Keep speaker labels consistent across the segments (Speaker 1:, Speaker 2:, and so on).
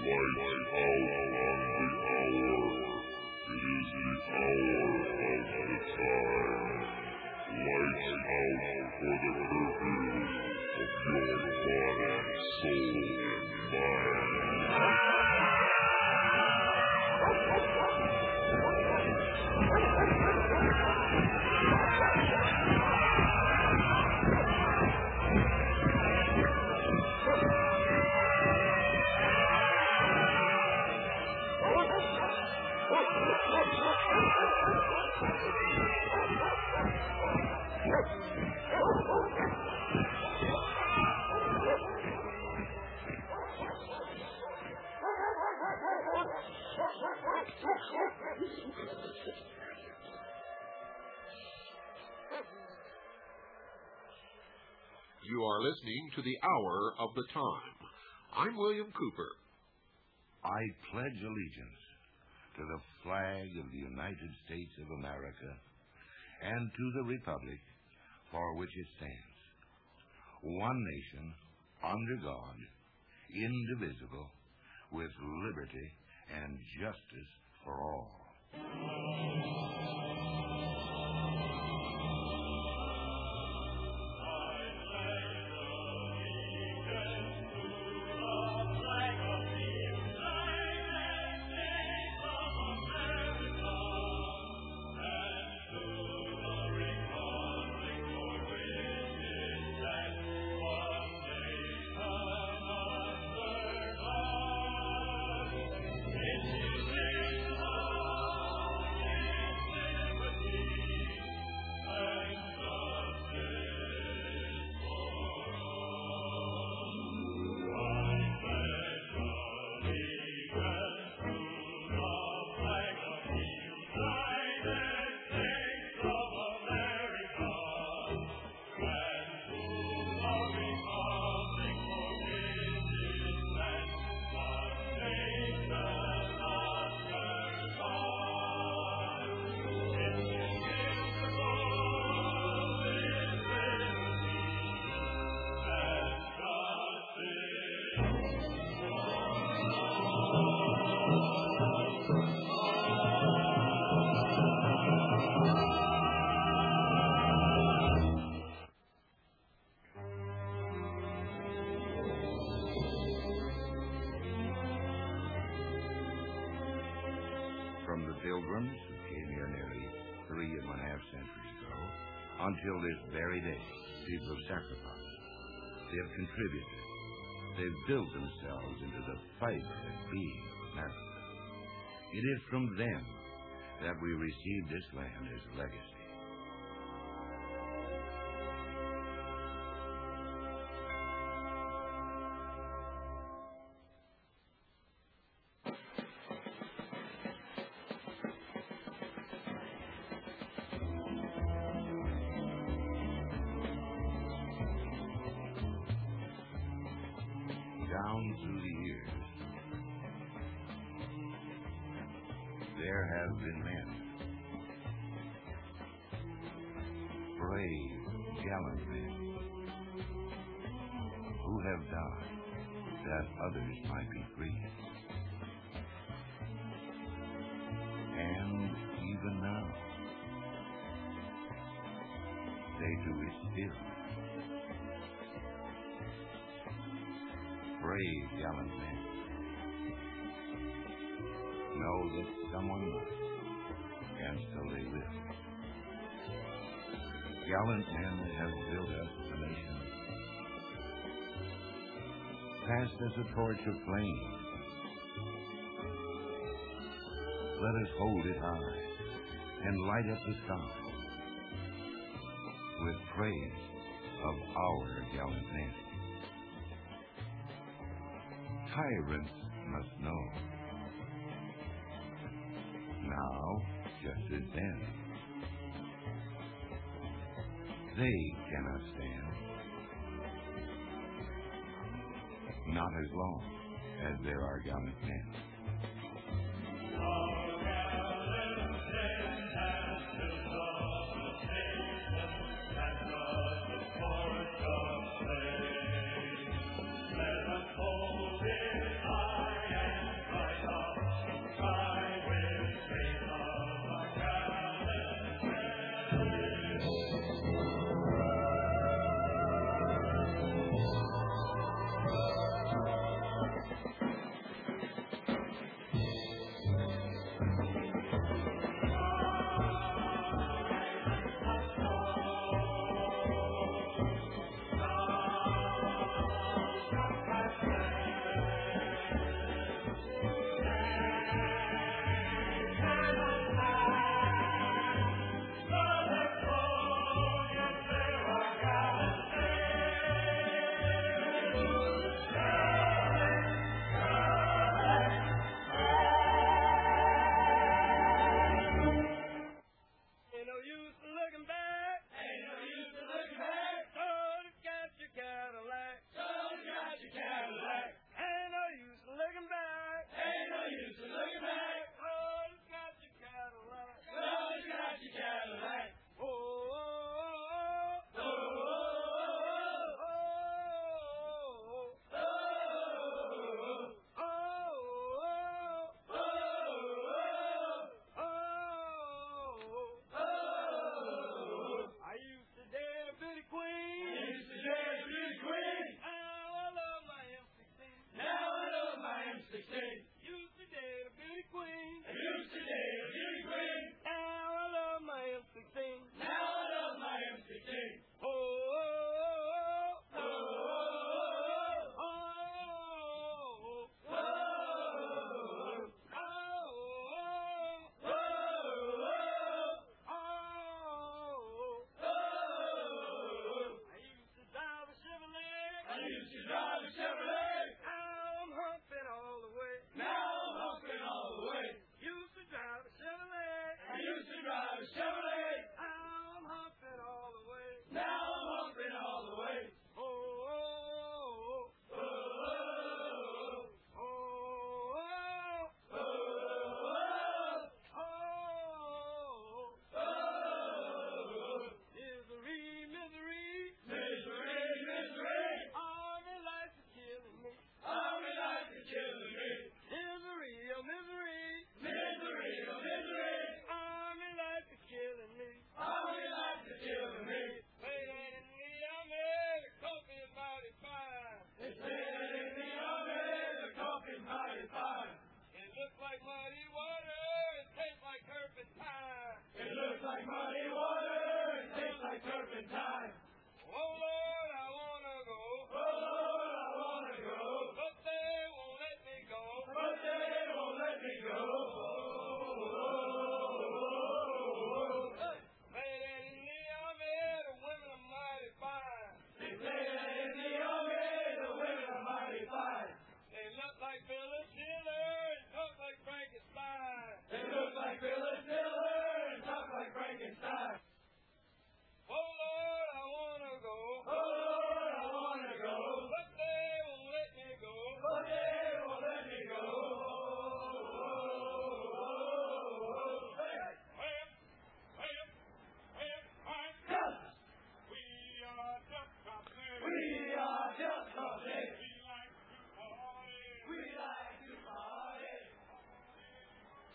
Speaker 1: Lights out on the hour. It is the hour of the time. Lights out for the curfew of your body, soul, and mind.
Speaker 2: You are listening to the Hour of the Time. I'm William Cooper.
Speaker 3: I pledge allegiance to the flag of the United States of America and to the republic for which it stands, one nation, under God, indivisible, with liberty and justice for all. From the Pilgrims who came here nearly 3.5 centuries ago until this very day, people have sacrificed. They have contributed. They've built themselves into the fiber and being of America. It is from them that we receive this land as a legacy. Down through the years, there have been men, brave, gallant men, who have died that others might be free. And even now, they do it still. Brave, gallant men know that someone must, and so they will. Gallant men that have built us a nation, passed as a torch of flame. Let us hold it high and light up the sky with praise of our gallant men. Tyrants must know, now just as then, they cannot stand, not as long as there are gallant men.
Speaker 4: Let us hold it high and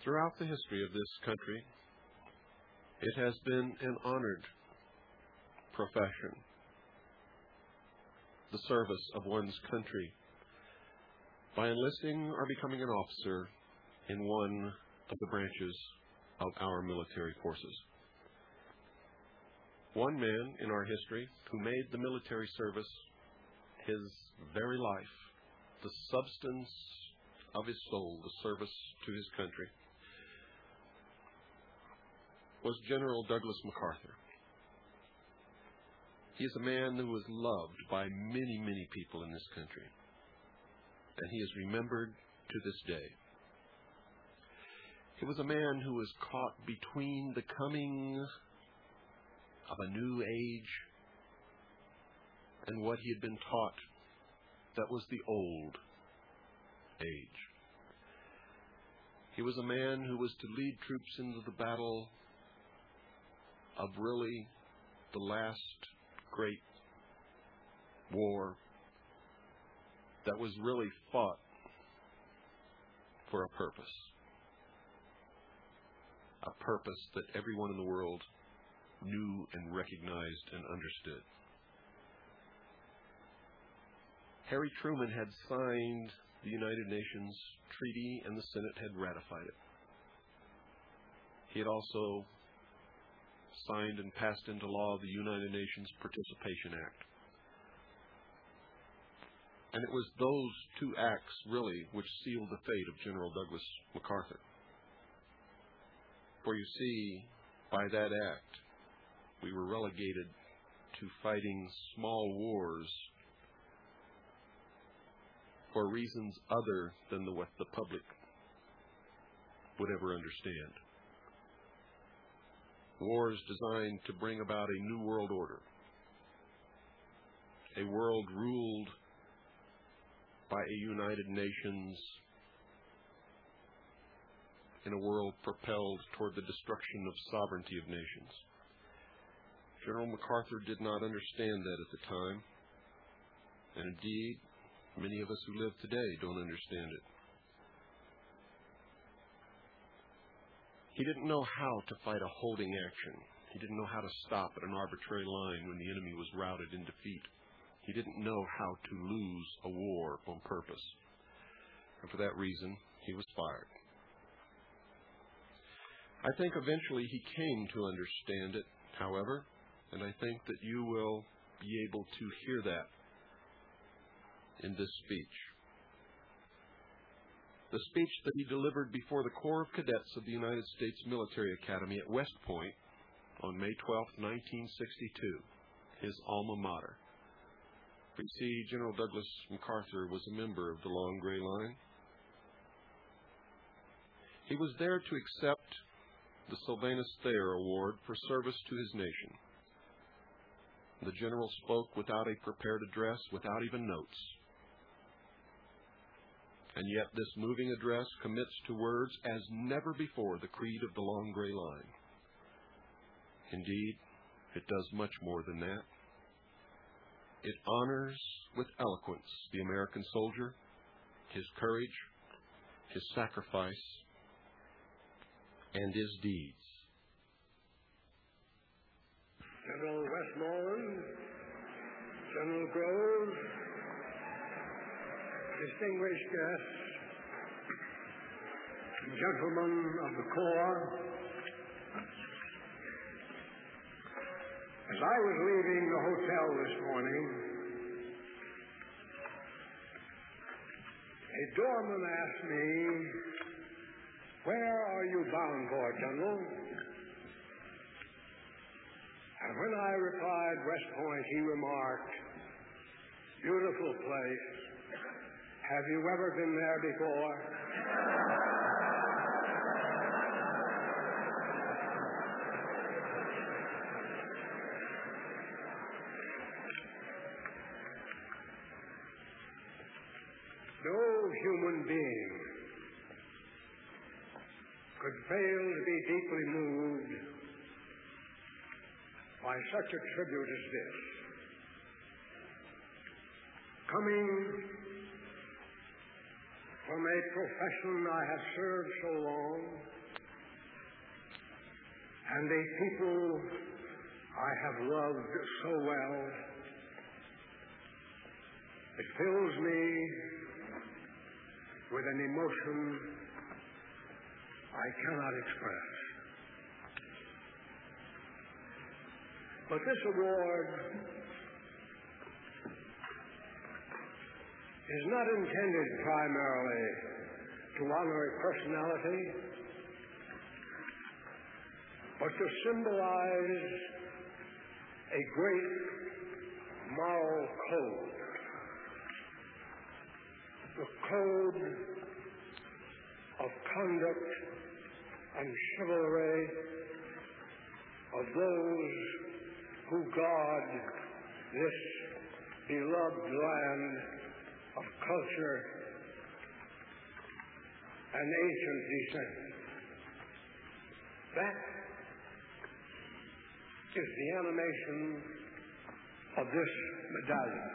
Speaker 2: Throughout the history of this country, it has been an honored profession, the service of one's country, by enlisting or becoming an officer in one of the branches of our military forces. One man in our history who made the military service his very life, the substance of his soul, the service to his country, was General Douglas MacArthur. He is a man who was loved by many, many people in this country, and he is remembered to this day. He was a man who was caught between the coming of a new age and what he had been taught that was the old age. He was a man who was to lead troops into the battle of really the last great war that was really fought for a purpose that everyone in the world knew and recognized and understood. Harry Truman had signed the United Nations Treaty, and the Senate had ratified it. He had also signed and passed into law the United Nations Participation Act. And it was those two acts, really, which sealed the fate of General Douglas MacArthur. For you see, by that act, we were relegated to fighting small wars for reasons other than what the public would ever understand. Wars designed to bring about a new world order, a world ruled by a United Nations, in a world propelled toward the destruction of sovereignty of nations. General MacArthur did not understand that at the time, and indeed, many of us who live today don't understand it. He didn't know how to fight a holding action. He didn't know how to stop at an arbitrary line when the enemy was routed in defeat. He didn't know how to lose a war on purpose. And for that reason, he was fired. I think eventually he came to understand it, however, and I think that you will be able to hear that in this speech. The speech that he delivered before the Corps of Cadets of the United States Military Academy at West Point on May 12, 1962, his alma mater. You see, General Douglas MacArthur was a member of the Long Gray Line. He was there to accept the Sylvanus Thayer Award for service to his nation. The general spoke without a prepared address, without even notes. And yet this moving address commits to words as never before the creed of the Long Gray Line. Indeed, it does much more than that. It honors with eloquence the American soldier, his courage, his sacrifice, and his deeds.
Speaker 4: General Westmoreland, General Groves, distinguished guests, gentlemen of the Corps, as I was leaving the hotel this morning, a doorman asked me, "Where are you bound for, General?" And when I replied West Point, he remarked, "Beautiful place. Have you ever been there before?" No human being could fail to be deeply moved by such a tribute as this. Coming from a profession I have served so long, and a people I have loved so well. It fills me with an emotion I cannot express. But this award is not intended primarily to honor a personality, but to symbolize a great moral code. The code of conduct and chivalry of those who guard this beloved land of culture and ancient descent. That is the animation of this medallion.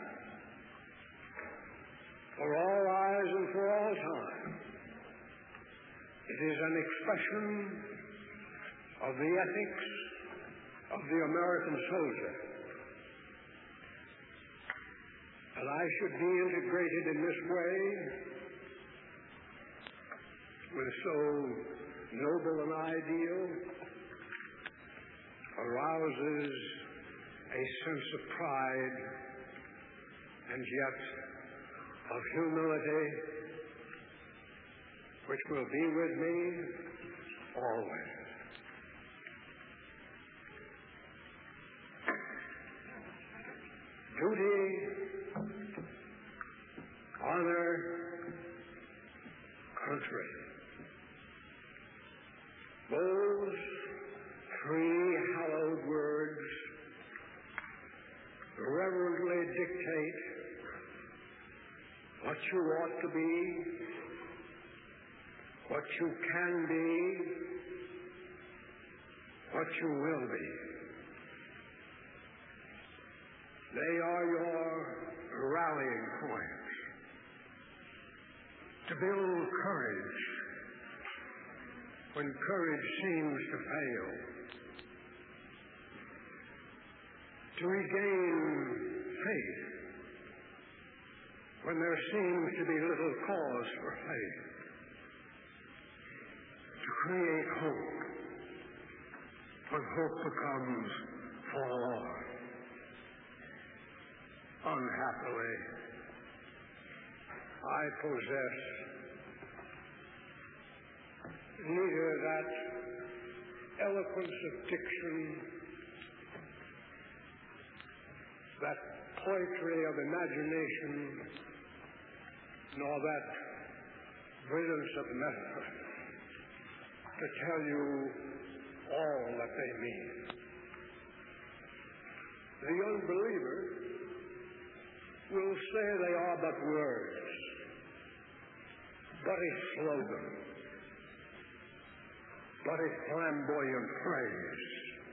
Speaker 4: For all eyes and for all time, it is an expression of the ethics of the American soldier. And I should be integrated in this way with so noble an ideal arouses a sense of pride and yet of humility which will be with me always. Duty, honor, country. Those three hallowed words reverently dictate what you ought to be, what you can be, what you will be. They are your rallying points to build courage when courage seems to fail, to regain faith when there seems to be little cause for faith, to create hope when hope becomes forlorn. Unhappily, I possess neither that eloquence of diction, that poetry of imagination, nor that brilliance of method to tell you all that they mean. The unbeliever will say they are but words, but a slogan, but a flamboyant phrase.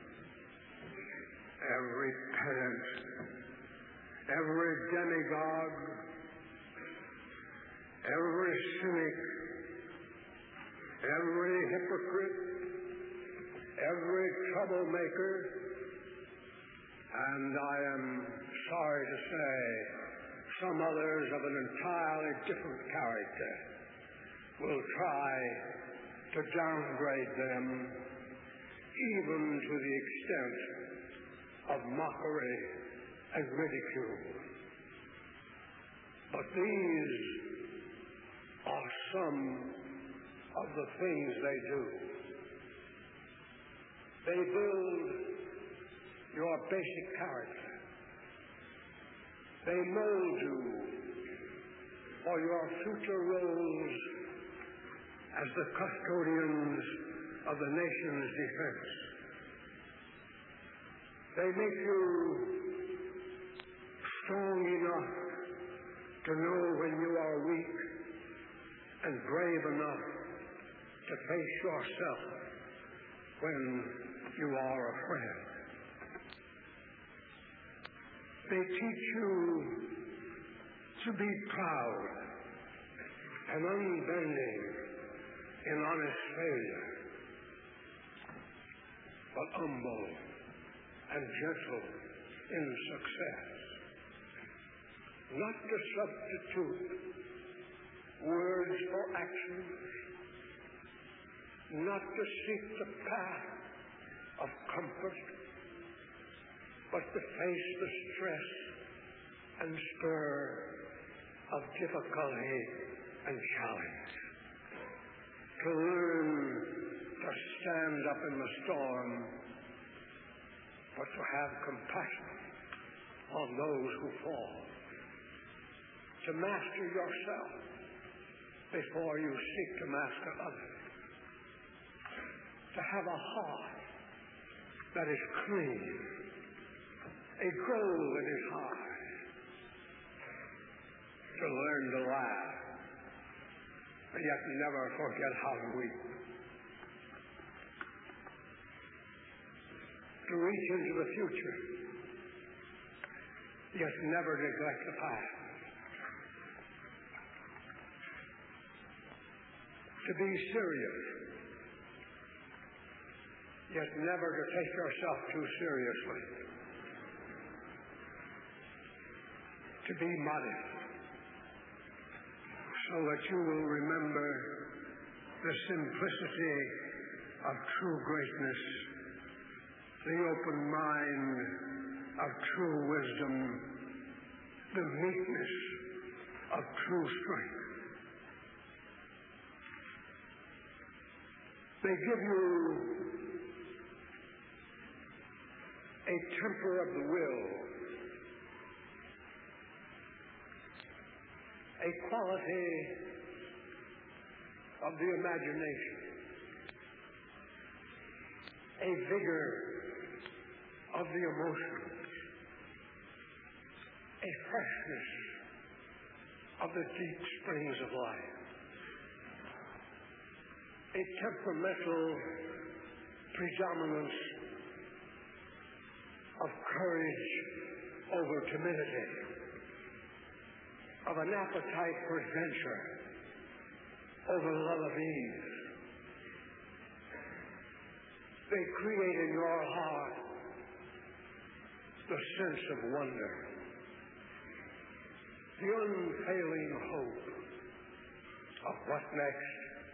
Speaker 4: Every pedant, every demagogue, every cynic, every hypocrite, every troublemaker, and I am sorry to say some others of an entirely different character will try to downgrade them even to the extent of mockery and ridicule. But these are some of the things they do. They build your basic character. They mold you for your future roles as the custodians of the nation's defense. They make you strong enough to know when you are weak and brave enough to face yourself when you are afraid. They teach you to be proud and unbending in honest failure. but humble and gentle in success. Not to substitute words for action, not to seek the path of comfort, but to face the stress and stir of difficulty and challenge. To learn to stand up in the storm, but to have compassion on those who fall. To master yourself before you seek to master others. To have a heart that is clean, a goal in his heart. To learn to laugh, and yet never forget how to weep. To reach into the future, yet never neglect the past. To be serious, yet never to take yourself too seriously. To be modest, so that you will remember the simplicity of true greatness, the open mind of true wisdom, the meekness of true strength. They give you a temper of the will, a quality of the imagination, a vigor of the emotions, a freshness of the deep springs of life, a temperamental predominance of courage over timidity, of an appetite for adventure over love of ease. They create in your heart the sense of wonder, the unfailing hope of what next,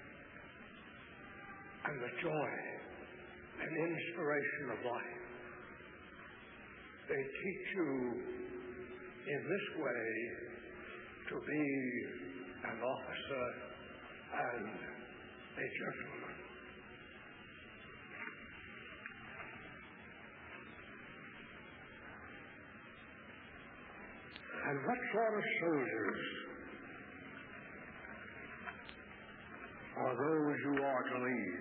Speaker 4: and the joy and inspiration of life. They teach you in this way to be an officer and a gentleman. And what sort of soldiers are those you are to lead?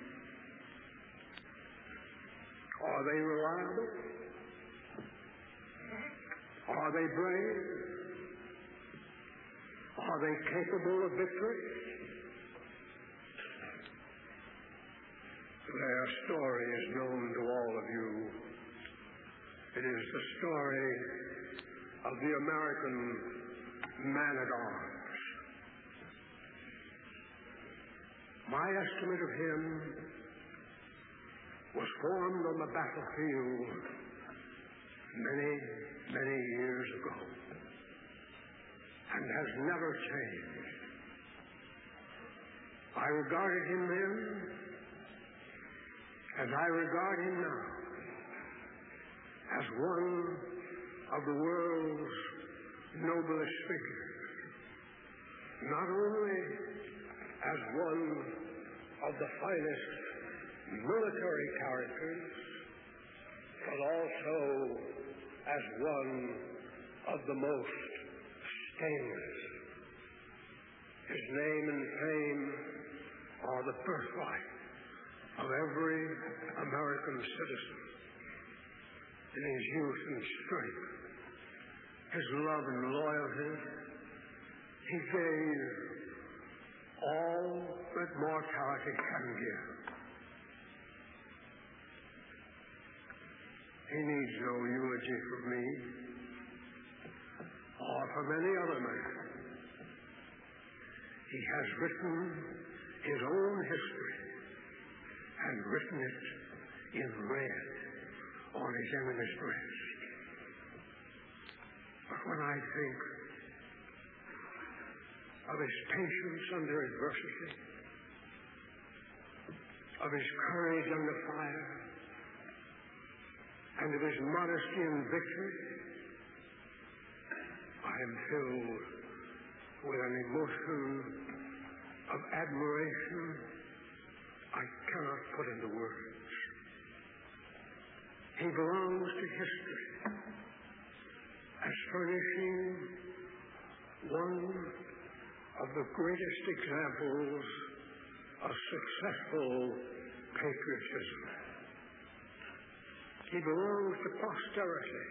Speaker 4: Are they reliable? Are they brave? Are they capable of victory? Their story is known to all of you. It is the story of the American man-at-arms. My estimate of him was formed on the battlefield many, many years ago and has never changed. I regarded him then, and I regard him now as one of the world's noblest figures, not only as one of the finest military characters, but also as one of the most stainless. His name and fame are the birthright of every American citizen. In his youth and strength, his love and loyalty, he gave all that mortality can give. He needs no eulogy from me or from any other man. He has written his own history and written it in red on his enemy's breast. But when I think of his patience under adversity, of his courage under fire, and of his modesty in victory, I am filled with an emotion of admiration I cannot put into words. He belongs to history as furnishing one of the greatest examples of successful patriotism. He belongs to posterity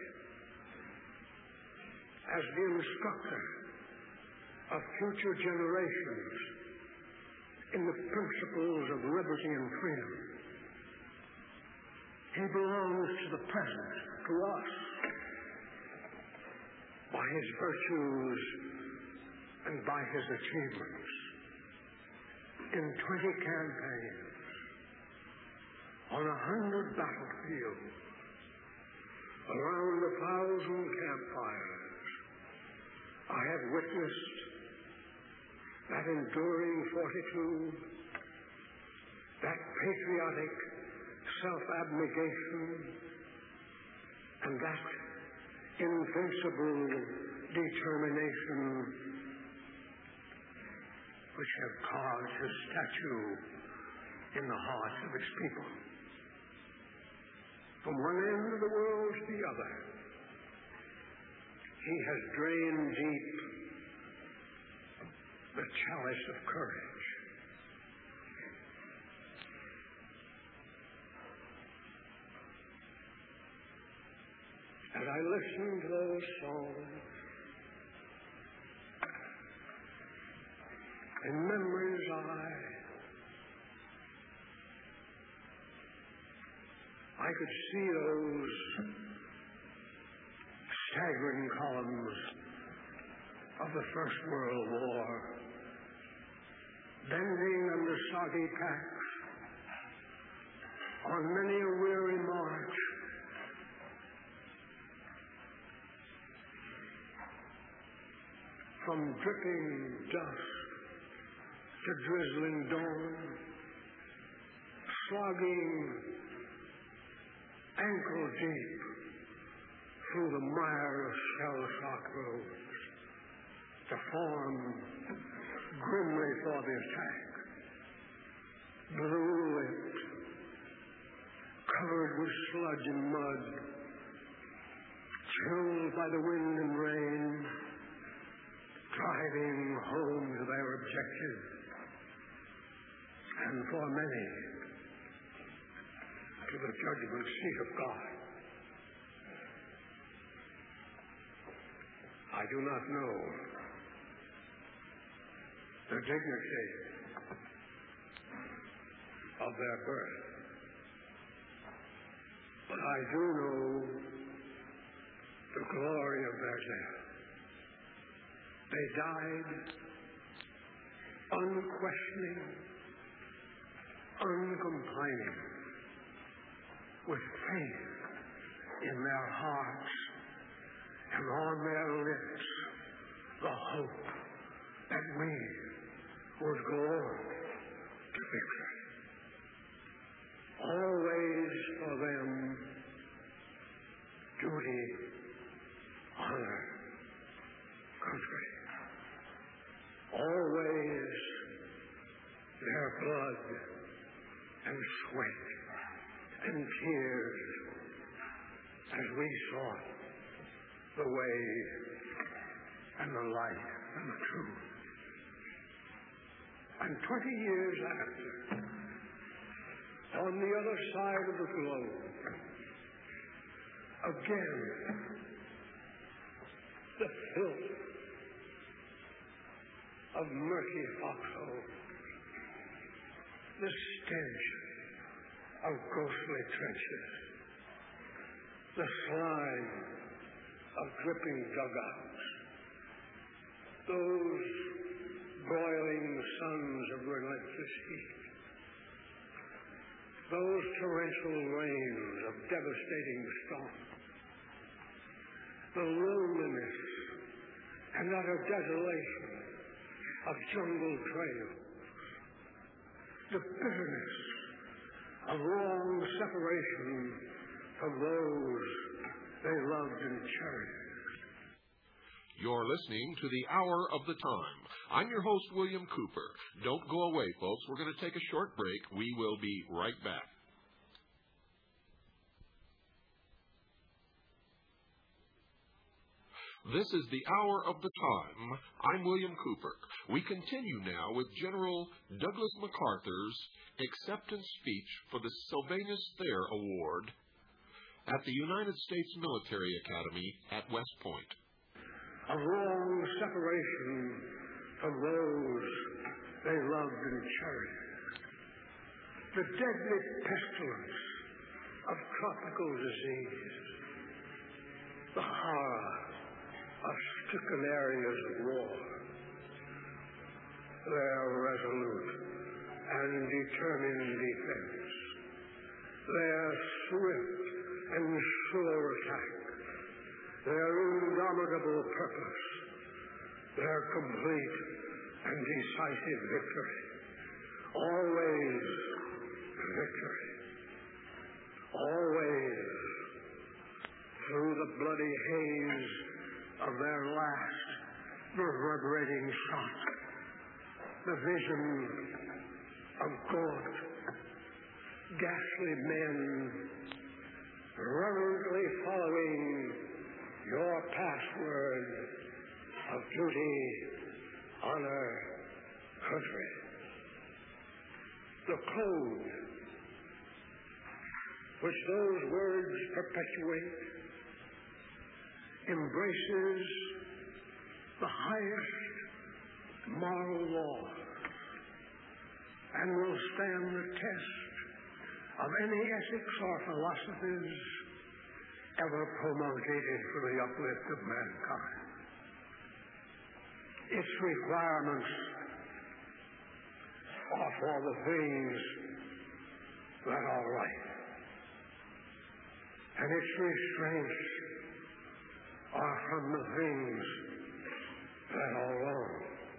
Speaker 4: as the instructor of future generations in the principles of liberty and freedom. He belongs to the present, to us, by his virtues and by his achievements. In 20 campaigns, on 100 battlefields, around 1,000 campfires, I have witnessed that enduring fortitude, that patriotic self-abnegation, and that invincible determination which have carved his statue in the hearts of his people. From one end of the world to the other, he has drained deep the chalice of courage. As I listen to those songs, in memory's eye, I could see those staggering columns of the First World War, bending under soggy packs on many a weary march, from dripping dust to drizzling dawn, slogging ankle deep through the mire of shell-shock roads to form grimly for the attack, blue-lipped, covered with sludge and mud, chilled by the wind and rain, driving home to their objective, and for many, to the judgment seat of God. I do not know the dignity of their birth, but I do know the glory of their death. They died unquestioning, uncomplaining, with faith in their hearts and on their lips the hope that we would go on to victory. Always for them, duty, honor, country. Always their blood and sweat and tears as we sought the way and the light and the truth. And 20 years after, on the other side of the globe, again, the filth of murky foxholes, the stench of ghostly trenches, the slime of dripping dugouts, those broiling suns of relentless heat, those torrential rains of devastating storm, the loneliness and utter desolation of jungle trails, the bitterness of long separation from those they loved and cherished.
Speaker 2: You're listening to the Hour of the Time. I'm your host, William Cooper. Don't go away, folks. We're going to take a short break. We will be right back. This is the Hour of the Time. I'm William Cooper. We continue now with General Douglas MacArthur's acceptance speech for the Sylvanus Thayer Award at the United States Military Academy at West Point.
Speaker 4: A long separation from those they loved and cherished. The deadly pestilence of tropical disease. The horror of stricken areas of war. Their resolute and determined defense. Their swift and sure attack. Their indomitable purpose, their complete and decisive victory, always victory, always through the bloody haze of their last reverberating shot, the vision of gaunt, ghastly men reverently following your password of duty, honor, country. The code which those words perpetuate embraces the highest moral law and will stand the test of any ethics or philosophies ever promulgated for the uplift of mankind. Its requirements are for the things that are right, and its restraints are from the things that are wrong.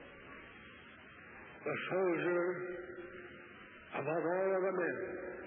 Speaker 4: The soldier, above all other men,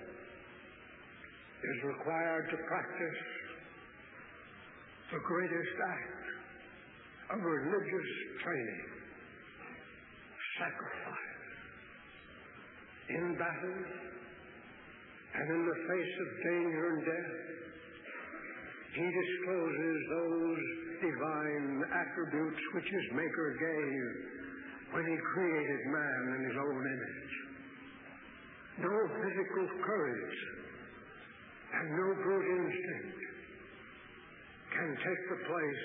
Speaker 4: is required to practice the greatest act of religious training, sacrifice. In battle and in the face of danger and death, he discloses those divine attributes which his Maker gave when he created man in his own image. No physical courage and no brute instinct can take the place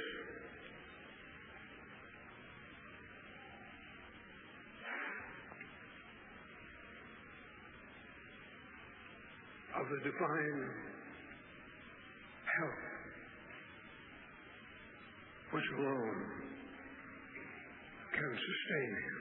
Speaker 4: of the divine help which alone can sustain him.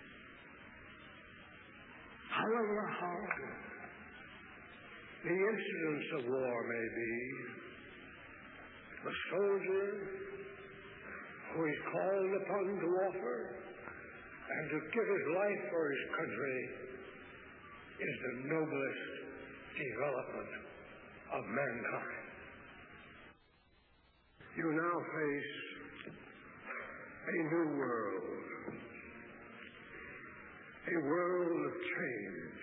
Speaker 4: However horrible the incidents of war may be, the soldier who is called upon to offer and to give his life for his country is the noblest development of mankind. You now face a new world, a world of change.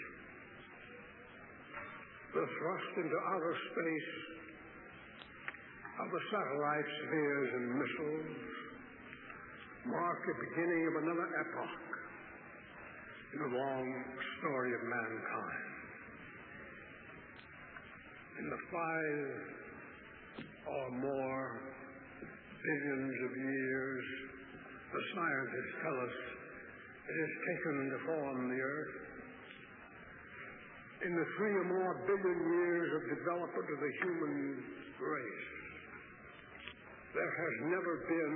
Speaker 4: The thrust into outer space of the satellite spheres and missiles mark the beginning of another epoch in the long story of mankind. In the 5 or more billions of years the scientists tell us it has taken to form the Earth, in the 3 or more billion years of development of the human race, there has never been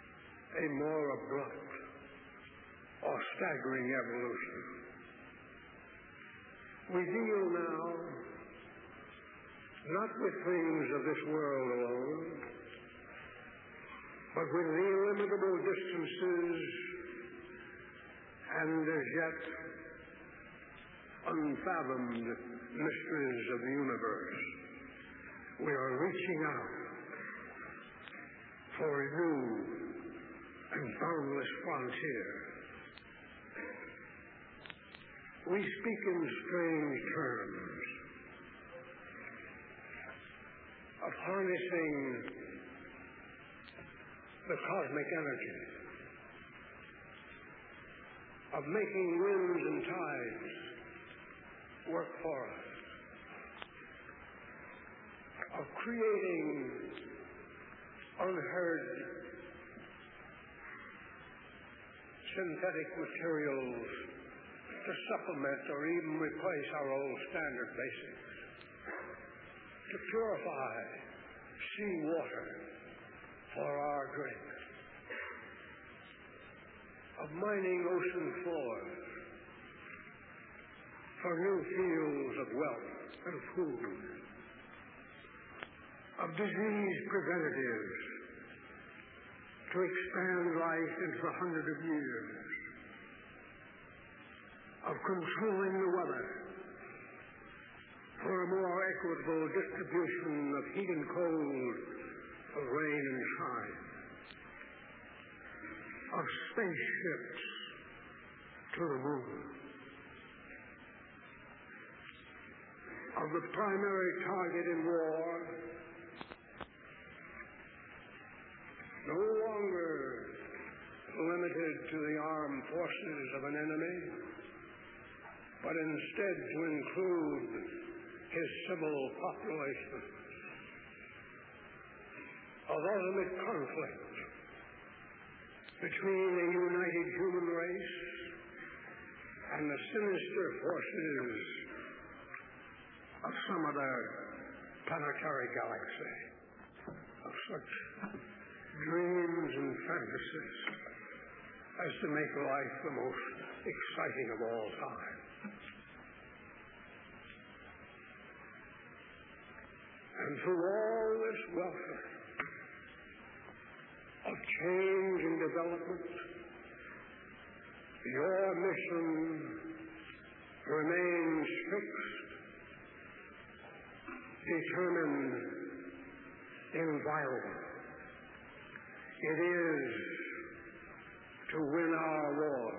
Speaker 4: a more abrupt or staggering evolution We deal now not with things of this world alone, but with the illimitable distances and as yet unfathomed mysteries of the universe. We are reaching out for a new and boundless frontier. We speak in strange terms of harnessing the cosmic energy, of making winds and tides work for us, of creating unheard synthetic materials to supplement or even replace our old standard basics, to purify seawater for our drink, of mining ocean floors for new fields of wealth and food, of disease preventatives to expand life into the 100 years, of controlling the weather for a more equitable distribution of heat and cold, of rain and shine, of spaceships to the moon, of the primary target in war no longer limited to the armed forces of an enemy, but instead to include his civil population, of ultimate conflict between a united human race and the sinister forces of some other planetary galaxy, of such dreams and fantasies as to make life the most exciting of all time. And through all this welfare of change and development, your mission remains fixed, determined, inviolable. It is to win our war.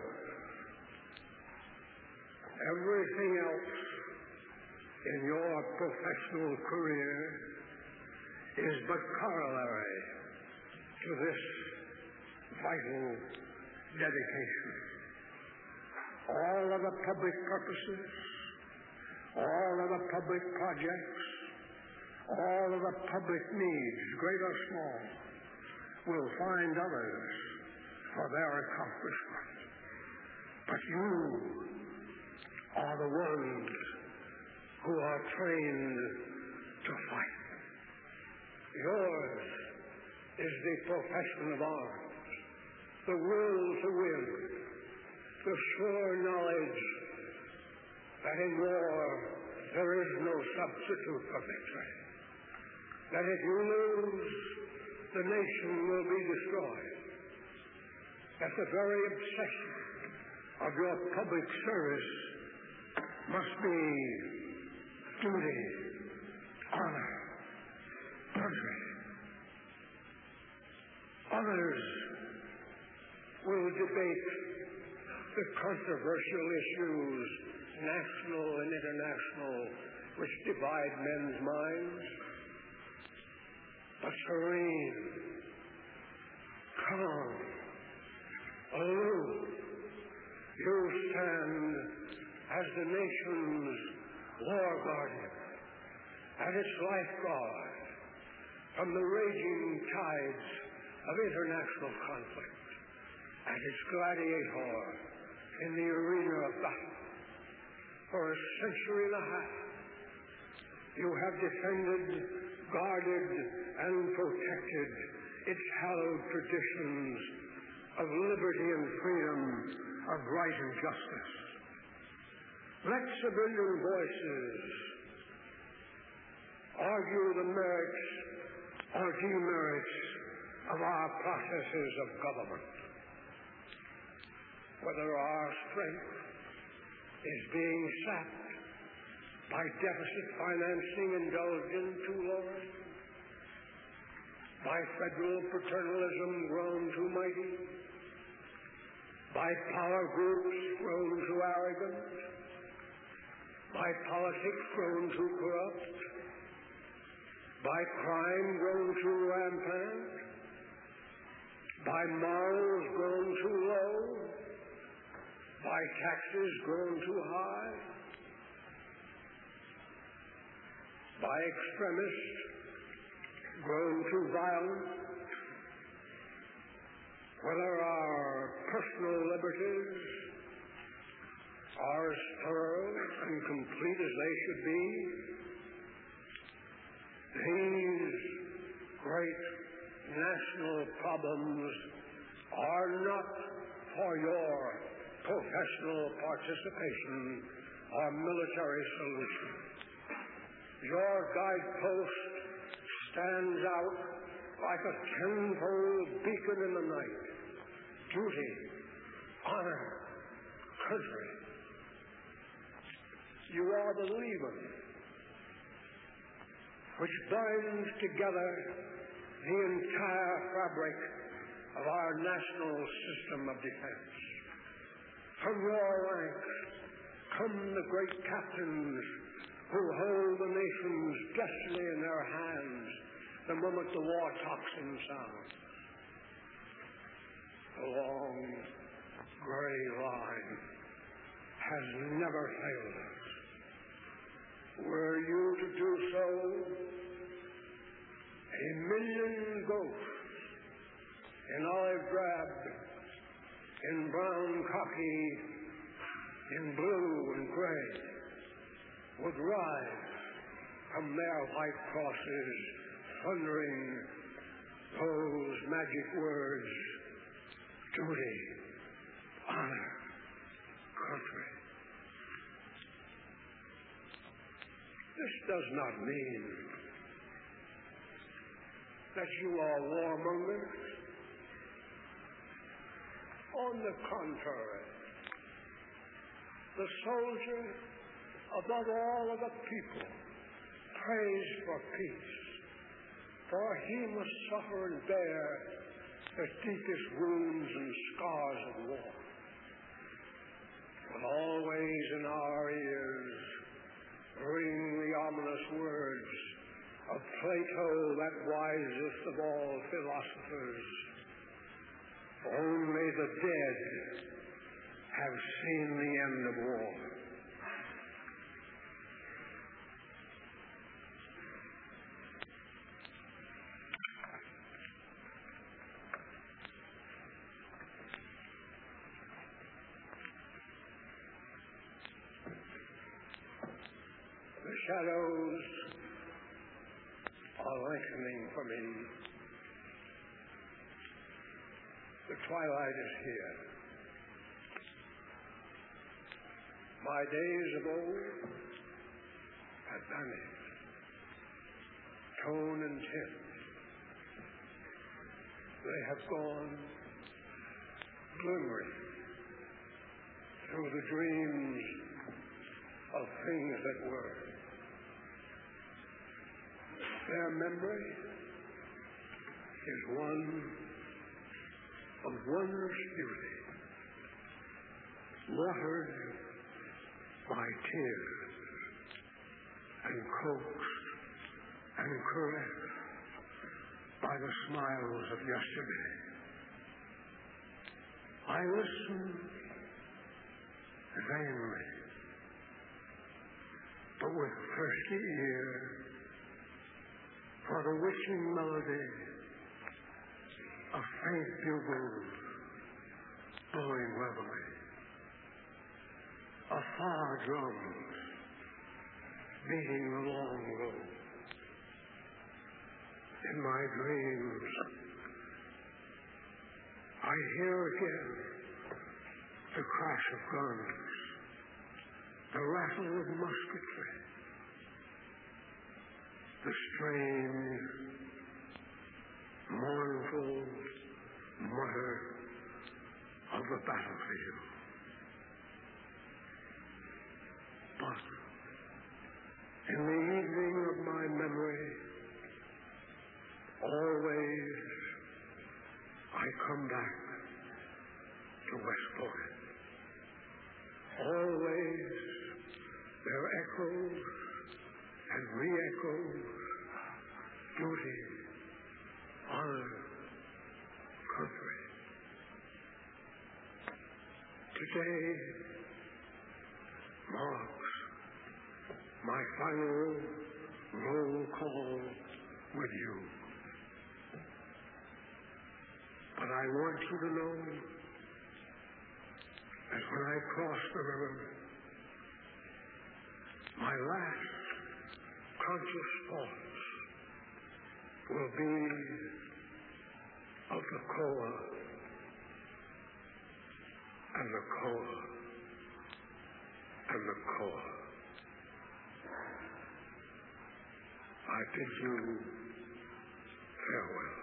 Speaker 4: Everything else in your professional career is but corollary to this vital dedication. All of the public purposes, all of the public projects, all of the public needs, great or small, will find others for their accomplishment. But you are the ones who are trained to fight. Yours is the profession of arms, the will to win, the sure knowledge that in war there is no substitute for victory, that if you lose, the nation will be destroyed, that the very obsession of your public service must be duty, honor, country. Others will debate the controversial issues, national and international, which divide men's minds. But serene, calm, aloof, you stand as the nation's war guardian, as its lifeguard from the raging tides of international conflict, as its gladiator in the arena of battle. For a century and a half, you have defended, guarded, and protected its hallowed traditions of liberty and freedom, of right and justice. Let civilian voices argue the merits or demerits of our processes of government. Whether our strength is being sapped by deficit financing indulged in too long, by federal paternalism grown too mighty, by power groups grown too arrogant, by politics grown too corrupt, by crime grown too rampant, by morals grown too low, by taxes grown too high, by extremists grown too violent, whether our personal liberties are as thorough and complete as they should be, these great national problems are not for your professional participation or military solution. Your guidepost stands out like a tenfold beacon in the night. Duty, honor, country. You are the leaven which binds together the entire fabric of our national system of defense. From your ranks come the great captains who hold the nation's destiny in their hands the moment the war tocsin sounds. The long, gray line has never failed us. Were you to do so, 1,000,000 ghosts in olive drab, in brown khaki, in blue and gray would rise from their white crosses, thundering those magic words: duty, honor, country. This does not mean that you are warmongers. On the contrary, the soldier, above all of the people, prays for peace, for he must suffer and bear the deepest wounds and scars of war. But always in our ears ring the ominous words of Plato, that wisest of all philosophers: only the dead have seen the end of war. The shadows are lengthening for me. The twilight is here. My days of old have vanished. Tone and tint. They have gone glimmering through the dreams of things that were. Their memory is one of wondrous beauty, watered by tears and coaxed and caressed by the smiles of yesterday. I listen vainly, but with thirsty ear, for the witching melody of faint bugles blowing levelly, of far drums beating the long road. In my dreams, I hear again the crash of guns, the rattle of musketry, the strange, mournful mutter of the battlefield. But in the evening of my memory, always I come back to West Point. Always there echoes and re-echoes duty, honor, country. Today marks my final roll call with you. But I want you to know that when I cross the river, my last conscious thoughts will be of the Koa and the Koa and the Koa. I bid you farewell.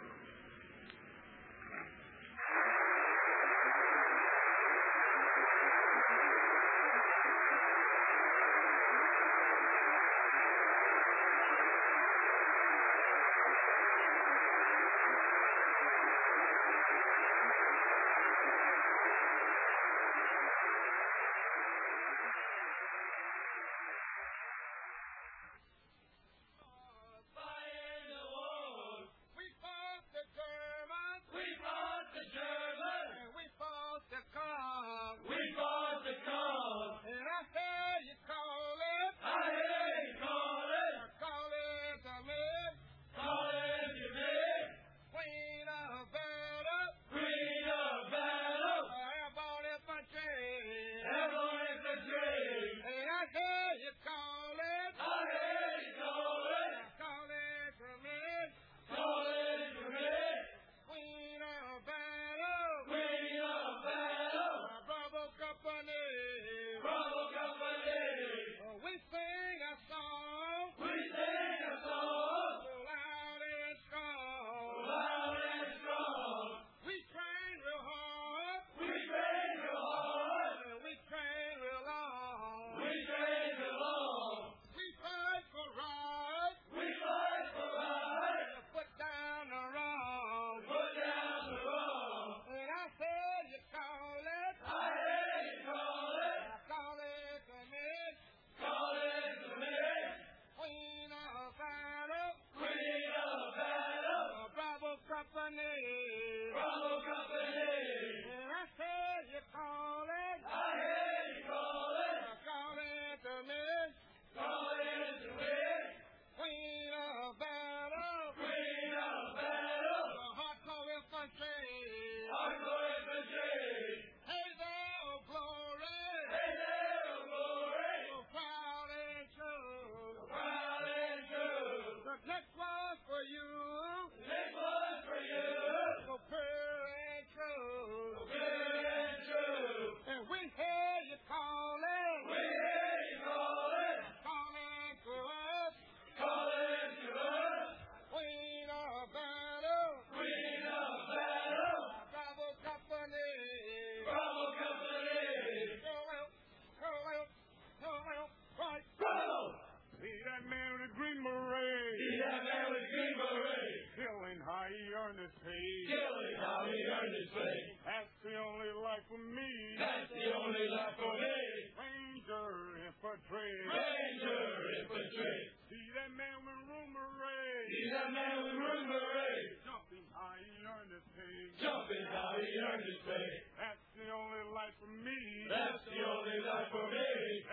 Speaker 5: That's the only life for me. That's the only life for me. Ranger infantry. Ranger infantry. See that man with room array. See that man with room array. Jumping how he earned his pay. Jumping how he earned his pay. That's the only life for me. That's the only life for me.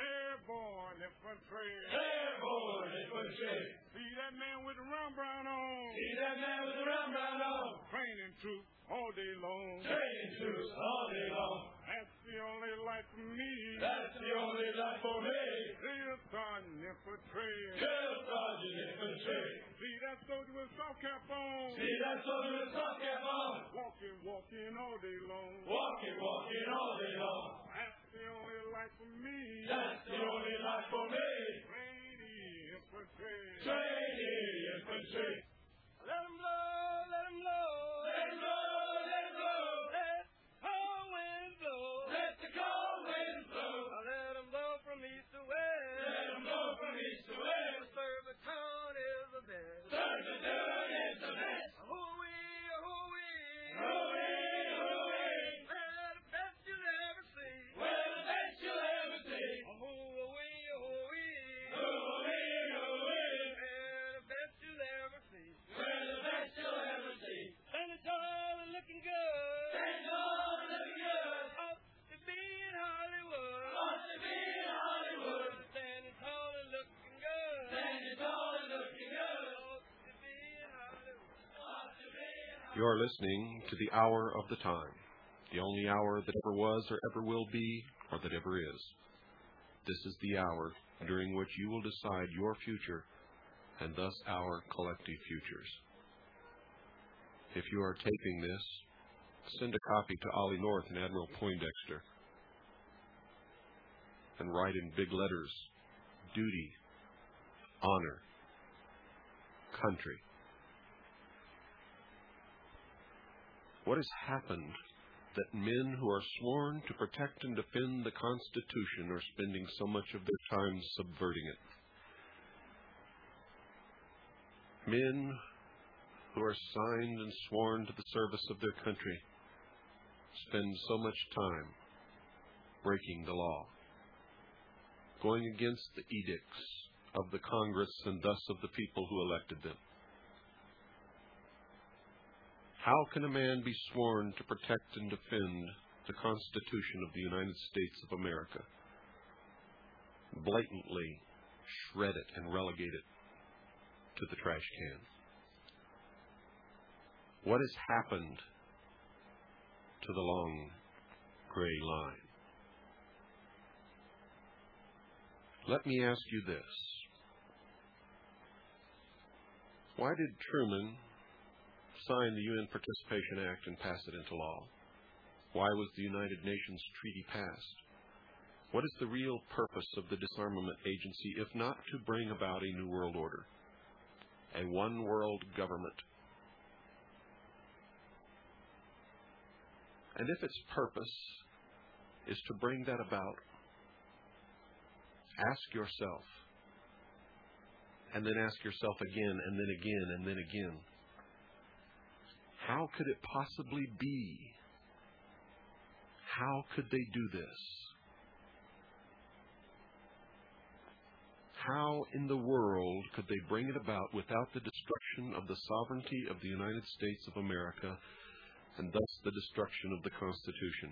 Speaker 5: Airborne infantry. Airborne infantry. See that man with the round brown on. See that man with the round brown on. Training troops all day long. Training troops all day long. That's the only life for me. That's the only life for me. Drill sergeant infantry. Drill sergeant infantry. See that soldier with soft cap on. See that soldier with soft cap on. Walking all day long. Walking all day long. That's the only life life for me.
Speaker 6: That's the only life for me.
Speaker 5: Trainee infantry.
Speaker 6: Trainee infantry.
Speaker 5: Let 'em blow, let 'em blow.
Speaker 6: Let 'em blow, let 'em blow.
Speaker 5: Let cold wind blow.
Speaker 6: Let the cold wind blow.
Speaker 5: Let 'em blow from east to west.
Speaker 6: Let 'em blow from east to west.
Speaker 5: Serve the town is the best.
Speaker 6: Serve the town is the best.
Speaker 5: Hoo-wee, hoo-wee.
Speaker 6: Hooey, hooey.
Speaker 5: We're the best you'll ever see.
Speaker 6: We're the best you'll ever see.
Speaker 5: Hoo-wee, hoo-wee.
Speaker 6: Hooey, hooey.
Speaker 5: We're the best you'll ever see.
Speaker 6: We're the best you'll ever see.
Speaker 5: Standing tall and looking good.
Speaker 6: Stand tall and looking good.
Speaker 5: Ought to be in Hollywood.
Speaker 6: Ought to be in Hollywood.
Speaker 5: Standing tall and looking good.
Speaker 6: Standing tall and looking good.
Speaker 5: Ought to be in Hollywood.
Speaker 6: Ought to be in Hollywood.
Speaker 2: You are listening to the Hour of the Time, the only hour that ever was or ever will be or that ever is. This is the hour during which you will decide your future and thus our collective futures. If you are taping this, send a copy to Ollie North and Admiral Poindexter and write in big letters, duty, honor, country. What has happened that men who are sworn to protect and defend the Constitution are spending so much of their time subverting it? Men who are signed and sworn to the service of their country spend so much time breaking the law, going against the edicts of the Congress and thus of the people who elected them. How can a man be sworn to protect and defend the Constitution of the United States of America, blatantly shred it and relegate it to the trash can? What has happened to the long gray line? Let me ask you this. Why did Truman sign the UN Participation Act and pass it into law? Why was the United Nations Treaty passed? What is the real purpose of the Disarmament Agency if not to bring about a new world order, a one world government? And if its purpose is to bring that about, ask yourself, and then ask yourself again, and then again, and then again, how could it possibly be? How could they do this? How in the world could they bring it about without the destruction of the sovereignty of the United States of America and thus the destruction of the Constitution?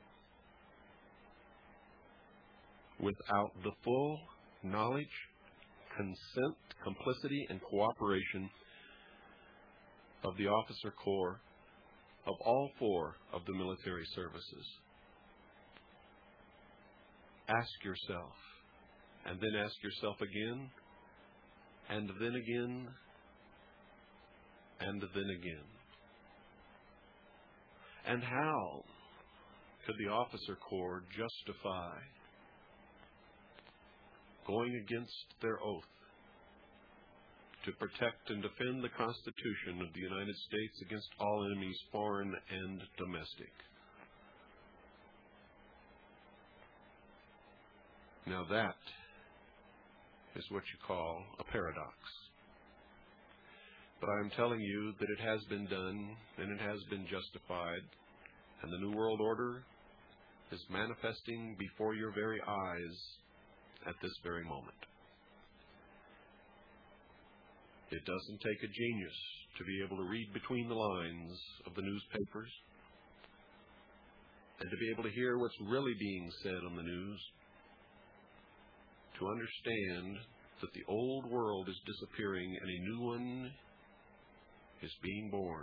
Speaker 2: Without the full knowledge, consent, complicity, and cooperation of the officer corps of all four of the military services. Ask yourself, and then ask yourself again, and then again, and then again. And how could the officer corps justify going against their oath to protect and defend the Constitution of the United States against all enemies, foreign and domestic? Now that is what you call a paradox. But I am telling you that it has been done and it has been justified, and the New World Order is manifesting before your very eyes at this very moment. It doesn't take a genius to be able to read between the lines of the newspapers and to be able to hear what's really being said on the news, to understand that the old world is disappearing and a new one is being born.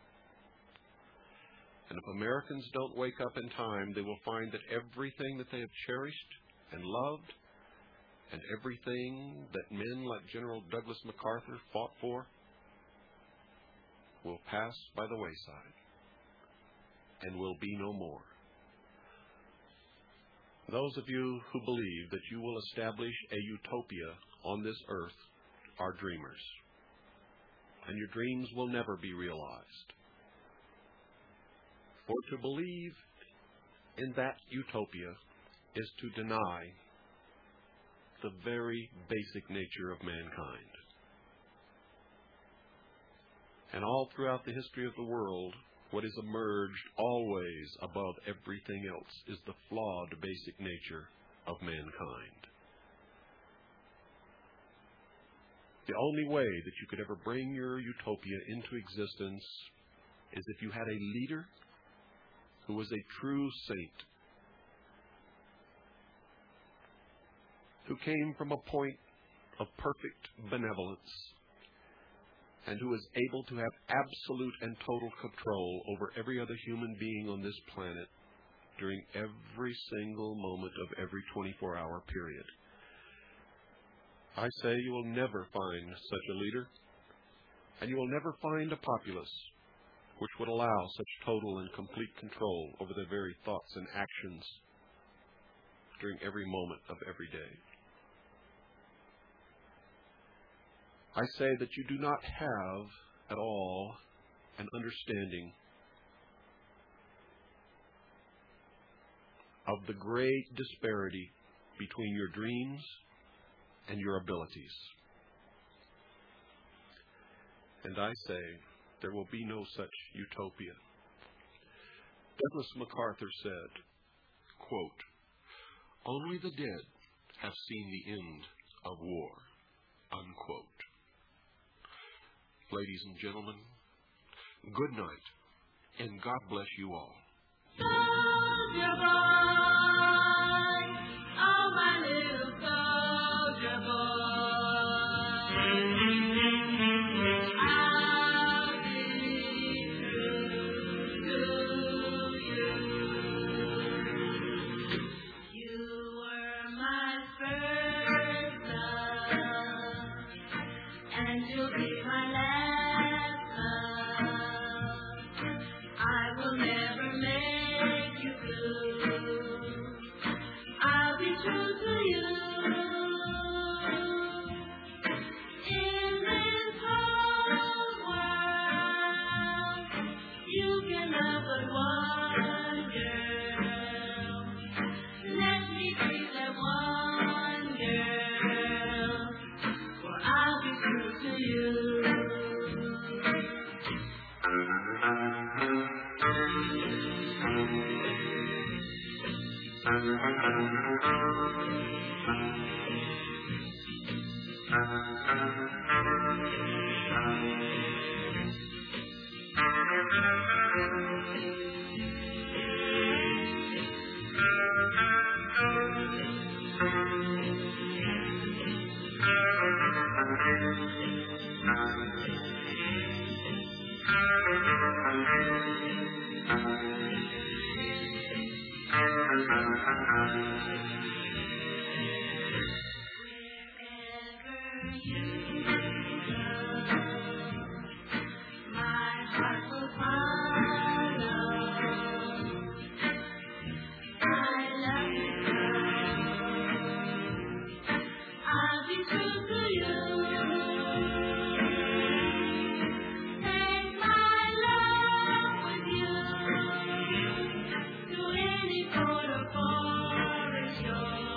Speaker 2: And if Americans don't wake up in time, they will find that everything that they have cherished and loved, and everything that men like General Douglas MacArthur fought for, will pass by the wayside and will be no more. Those of you who believe that you will establish a utopia on this earth are dreamers, and your dreams will never be realized. For to believe in that utopia is to deny the very basic nature of mankind. And all throughout the history of the world, what has emerged always above everything else is the flawed basic nature of mankind. The only way that you could ever bring your utopia into existence is if you had a leader who was a true saint, who came from a point of perfect benevolence, and who is able to have absolute and total control over every other human being on this planet during every single moment of every 24-hour period. I say you will never find such a leader, and you will never find a populace which would allow such total and complete control over their very thoughts and actions during every moment of every day. I say that you do not have at all an understanding of the great disparity between your dreams and your abilities. And I say there will be no such utopia. Douglas MacArthur said, quote, "Only the dead have seen the end of war," unquote. Ladies and gentlemen, good night, and God bless you all.
Speaker 6: Soldier boy, oh my little soldier boy, I'll be true to you. You were my first love, and you'll be my last. I will never make you blue. I'll be true to you. In this whole world, you can love but one girl. Let me be that one girl, for I'll be true to you. Any port or forest shore.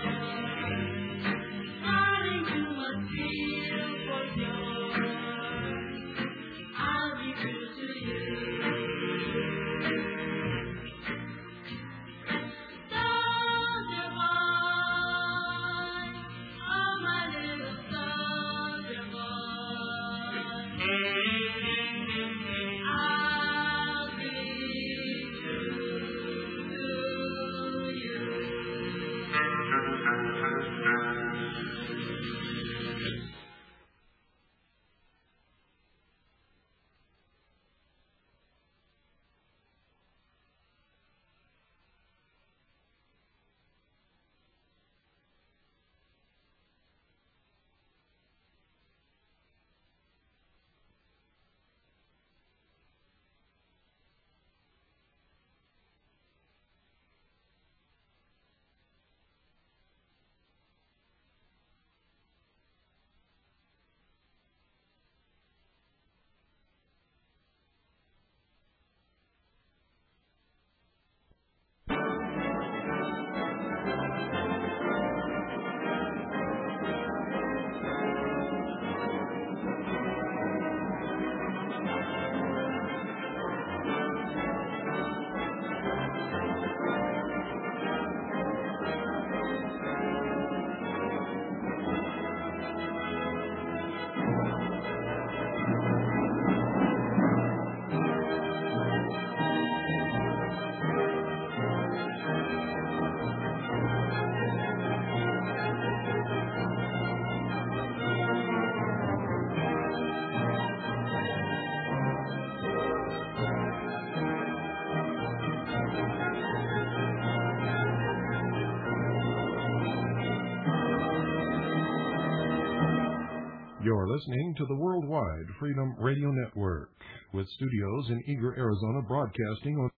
Speaker 7: You're listening to the Worldwide Freedom Radio Network, with studios in Eagar, Arizona, broadcasting on